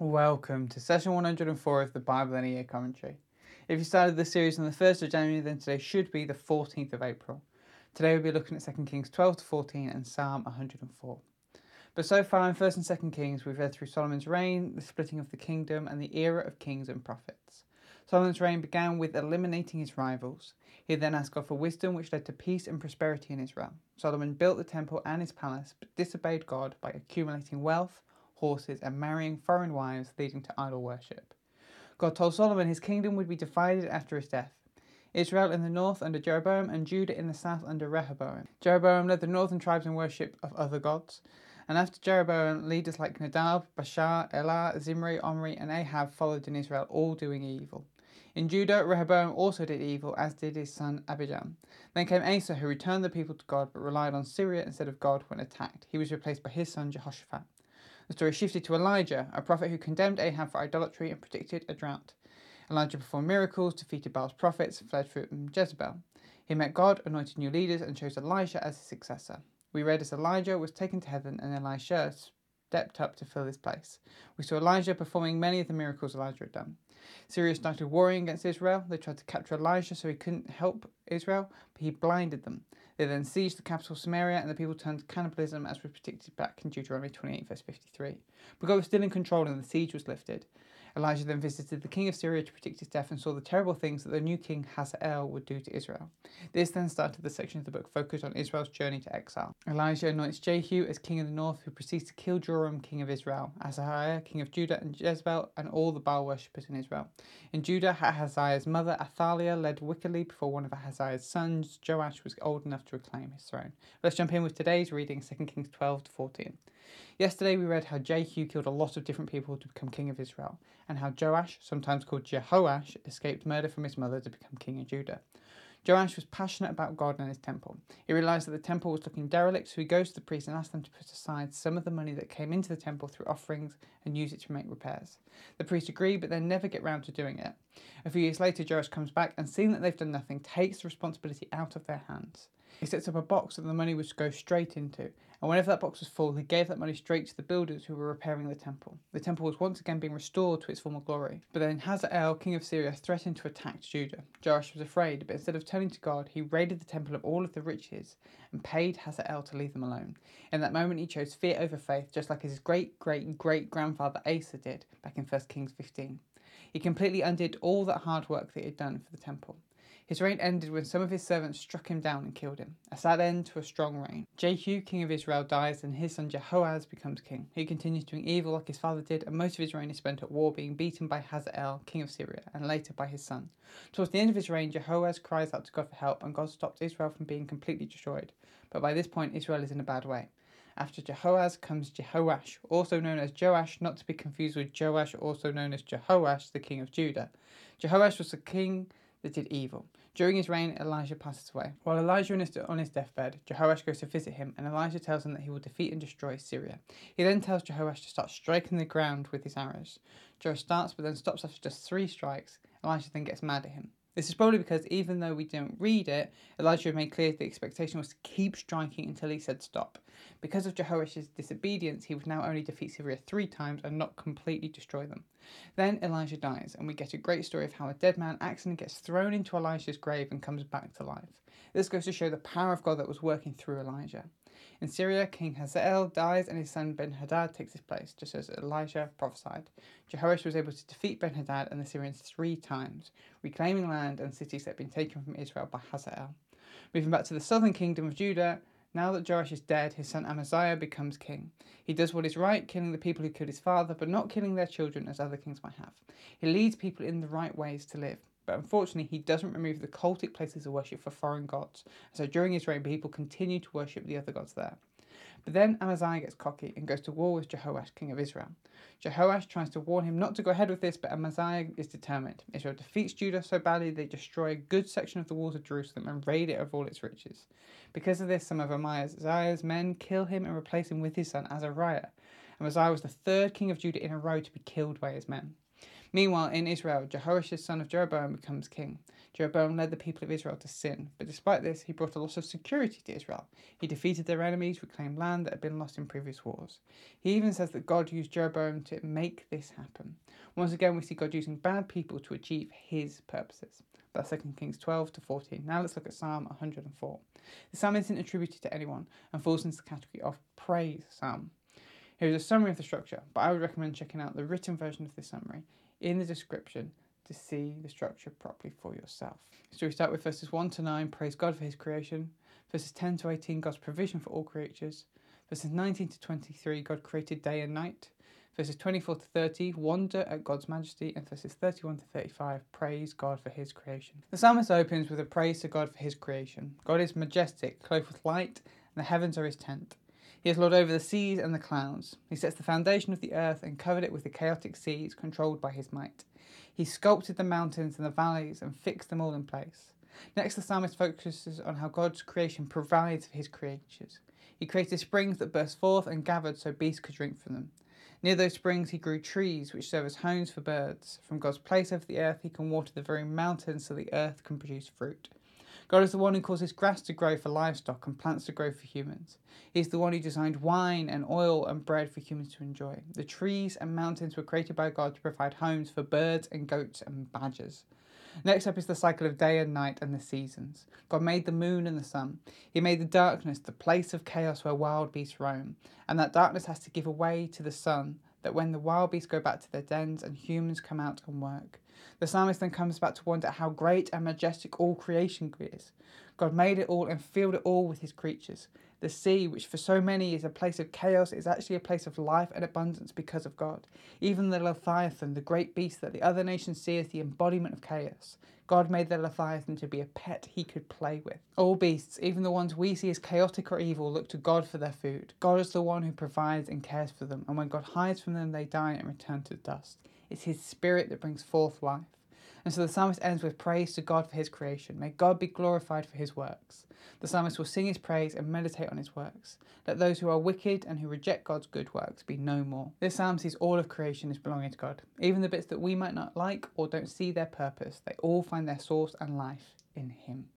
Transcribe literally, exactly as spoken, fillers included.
Welcome to session one hundred four of the Bible in a Year commentary. If you started this series on the first of January, then today should be the fourteenth of April. Today we'll be looking at Second Kings twelve to fourteen and Psalm one hundred four. But so far in First and Second Kings, we've read through Solomon's reign, the splitting of the kingdom, and the era of kings and prophets. Solomon's reign began with eliminating his rivals. He then asked God for wisdom, which led to peace and prosperity in Israel. Solomon built the temple and his palace, but disobeyed God by accumulating wealth, horses, and marrying foreign wives, leading to idol worship. God told Solomon his kingdom would be divided after his death. Israel in the north under Jeroboam and Judah in the south under Rehoboam. Jeroboam led the northern tribes in worship of other gods. And after Jeroboam, leaders like Nadab, Baasha, Elah, Zimri, Omri, and Ahab followed in Israel, all doing evil. In Judah, Rehoboam also did evil, as did his son Abijam. Then came Asa, who returned the people to God, but relied on Syria instead of God when attacked. He was replaced by his son Jehoshaphat. The story shifted to Elijah, a prophet who condemned Ahab for idolatry and predicted a drought. Elijah performed miracles, defeated Baal's prophets, and fled from Jezebel. He met God, anointed new leaders, and chose Elisha as his successor. We read as Elijah was taken to heaven and Elisha stepped up to fill his place. We saw Elijah performing many of the miracles Elijah had done. Syria started warring against Israel. They tried to capture Elisha so he couldn't help Israel, but he blinded them. They then sieged the capital Samaria, and the people turned to cannibalism, as was predicted back in Deuteronomy twenty-eight verse fifty-three. But God was still in control and the siege was lifted. Elijah then visited the king of Syria to predict his death and saw the terrible things that the new king Hazael would do to Israel. This then started the section of the book focused on Israel's journey to exile. Elijah anoints Jehu as king of the north, who proceeds to kill Joram, king of Israel, Ahaziah, king of Judah, and Jezebel, and all the Baal worshippers in Israel. In Judah, Ahaziah's mother Athaliah led wickedly before one of Ahaziah's sons, Joash, was old enough to reclaim his throne. Let's jump in with today's reading, Second Kings twelve to fourteen. Yesterday we read how Jehu killed a lot of different people to become king of Israel, and how Joash, sometimes called Jehoash, escaped murder from his mother to become king of Judah. Joash was passionate about God and his temple. He realised that the temple was looking derelict, so he goes to the priests and asks them to put aside some of the money that came into the temple through offerings and use it to make repairs. The priests agree, but they never get round to doing it. A few years later, Joash comes back and, seeing that they've done nothing, takes the responsibility out of their hands. He sets up a box that the money was to go straight into, and whenever that box was full, he gave that money straight to the builders who were repairing the temple. The temple was once again being restored to its former glory. But then Hazael, king of Syria, threatened to attack Judah. Joash was afraid, but instead of turning to God, he raided the temple of all of the riches and paid Hazael to leave them alone. In that moment, he chose fear over faith, just like his great-great-great-grandfather Asa did back in First Kings fifteen. He completely undid all that hard work that he had done for the temple. His reign ended when some of his servants struck him down and killed him. A sad end to a strong reign. Jehu, king of Israel, dies and his son Jehoaz becomes king. He continues doing evil like his father did, and most of his reign is spent at war, being beaten by Hazael, king of Syria, and later by his son. Towards the end of his reign, Jehoaz cries out to God for help, and God stops Israel from being completely destroyed. But by this point, Israel is in a bad way. After Jehoaz comes Jehoash, also known as Joash, not to be confused with Joash, also known as Jehoash, the king of Judah. Jehoash was the king that did evil. During his reign, Elijah passes away. While Elijah is on his deathbed, Jehoash goes to visit him, and Elijah tells him that he will defeat and destroy Syria. He then tells Jehoash to start striking the ground with his arrows. Joash starts, but then stops after just three strikes. Elijah then gets mad at him. This is probably because, even though we don't read it, Elijah made clear the expectation was to keep striking until he said stop. Because of Jehoash's disobedience, he would now only defeat Syria three times and not completely destroy them. Then Elijah dies, and we get a great story of how a dead man accidentally gets thrown into Elijah's grave and comes back to life. This goes to show the power of God that was working through Elijah. In Syria, King Hazael dies and his son Ben-Hadad takes his place, just as Elijah prophesied. Jehoash was able to defeat Ben-Hadad and the Syrians three times, reclaiming land and cities that had been taken from Israel by Hazael. Moving back to the southern kingdom of Judah, now that Joash is dead, his son Amaziah becomes king. He does what is right, killing the people who killed his father, but not killing their children as other kings might have. He leads people in the right ways to live. But unfortunately, he doesn't remove the cultic places of worship for foreign gods, so during his reign, people continue to worship the other gods there. But then Amaziah gets cocky and goes to war with Jehoash, king of Israel. Jehoash tries to warn him not to go ahead with this, but Amaziah is determined. Israel defeats Judah so badly they destroy a good section of the walls of Jerusalem and raid it of all its riches. Because of this, some of Amaziah's men kill him and replace him with his son Azariah. Amaziah was the third king of Judah in a row to be killed by his men. Meanwhile, in Israel, Jehoash, son of Jeroboam, becomes king. Jeroboam led the people of Israel to sin, but despite this, he brought a lot of security to Israel. He defeated their enemies, reclaimed land that had been lost in previous wars. He even says that God used Jeroboam to make this happen. Once again, we see God using bad people to achieve his purposes. That's Second Kings twelve to fourteen. Now let's look at Psalm one hundred four. The psalm isn't attributed to anyone and falls into the category of praise psalm. Here is a summary of the structure, but I would recommend checking out the written version of this summary in the description to see the structure properly for yourself. So we start with verses one to nine, praise God for his creation. Verses ten to eighteen, God's provision for all creatures. Verses nineteen to twenty-three, God created day and night. Verses twenty-four to thirty, wonder at God's majesty. And verses thirty-one to thirty-five, praise God for his creation. The psalmist opens with a praise to God for his creation. God is majestic, clothed with light, and the heavens are his tent. He is Lord over the seas and the clouds. He sets the foundation of the earth and covered it with the chaotic seas, controlled by his might. He sculpted the mountains and the valleys and fixed them all in place. Next, the psalmist focuses on how God's creation provides for his creatures. He created springs that burst forth and gathered so beasts could drink from them. Near those springs he grew trees which serve as homes for birds. From God's place over the earth he can water the very mountains so the earth can produce fruit. God is the one who causes grass to grow for livestock and plants to grow for humans. He is the one who designed wine and oil and bread for humans to enjoy. The trees and mountains were created by God to provide homes for birds and goats and badgers. Next up is the cycle of day and night and the seasons. God made the moon and the sun. He made the darkness, the place of chaos where wild beasts roam. And that darkness has to give way to the sun, that when the wild beasts go back to their dens and humans come out and work. The psalmist then comes back to wonder how great and majestic all creation is. God made it all and filled it all with his creatures. The sea, which for so many is a place of chaos, is actually a place of life and abundance because of God. Even the Leviathan, the great beast that the other nations see as the embodiment of chaos, God made the Leviathan to be a pet he could play with. All beasts, even the ones we see as chaotic or evil, look to God for their food. God is the one who provides and cares for them, and when God hides from them, they die and return to dust. It's his spirit that brings forth life. And so the psalmist ends with praise to God for his creation. May God be glorified for his works. The psalmist will sing his praise and meditate on his works. Let those who are wicked and who reject God's good works be no more. This psalm sees all of creation as belonging to God. Even the bits that we might not like or don't see their purpose, they all find their source and life in him.